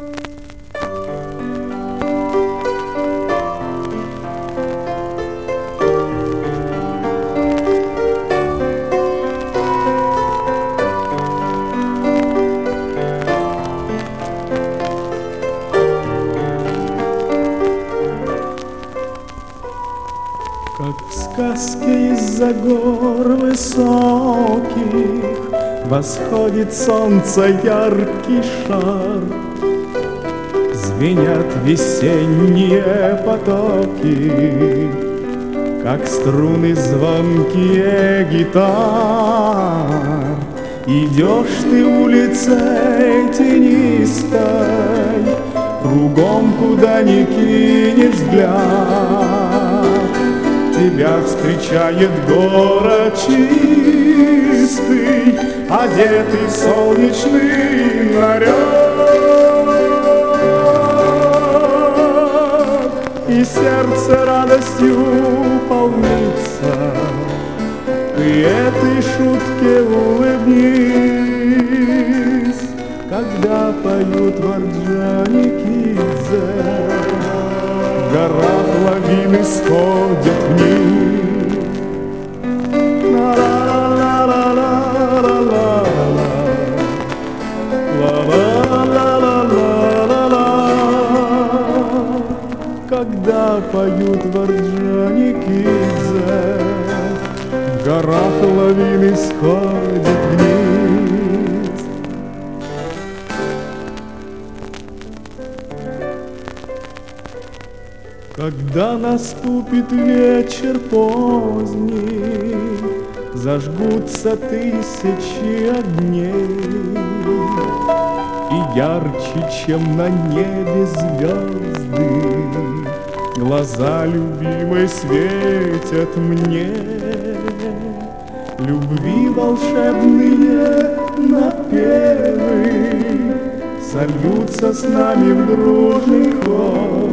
Как в сказке из-за гор высоких восходит солнце яркий шар, звенят весенние потоки, как струны звонкие гитар. Идешь ты улицей тенистой, кругом куда ни кинешь взгляд, тебя встречает город чистый, одетый в солнечный наряд, и сердце радостью полнится. Ты этой шутке улыбнись, когда поют Орджоникидзе. В горах лавины сходят вниз. Когда поют в Орджоникидзе, в горах лавины сходят вниз. Когда наступит вечер поздний, зажгутся тысячи огней, и ярче, чем на небе звезды, глаза любимой светят мне. Любви волшебные напевы сольются с нами в дружный хор.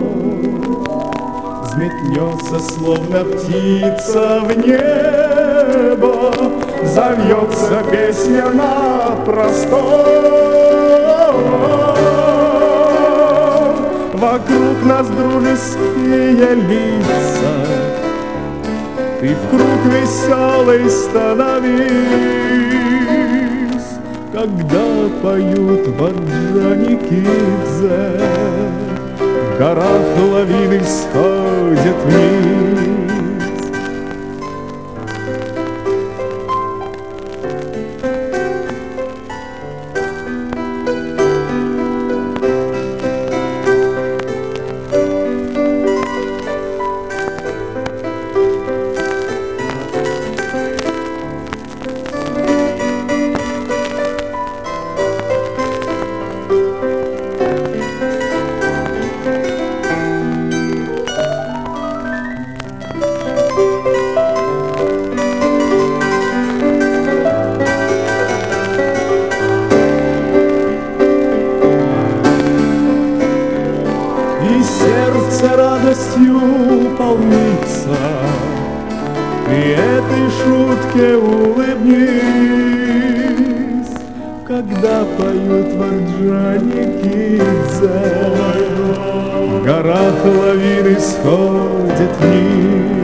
Взметнется, словно птица в небо, завьется песня на простор. Вокруг нас дружеские лица, ты в круг веселый становись, когда поют в Орджоникидзе, в горах лавины сходят вниз. И сердце радостью полнится, ты этой шутке улыбнись, когда поют в Орджоникидзе, в горах лавины сходят вниз.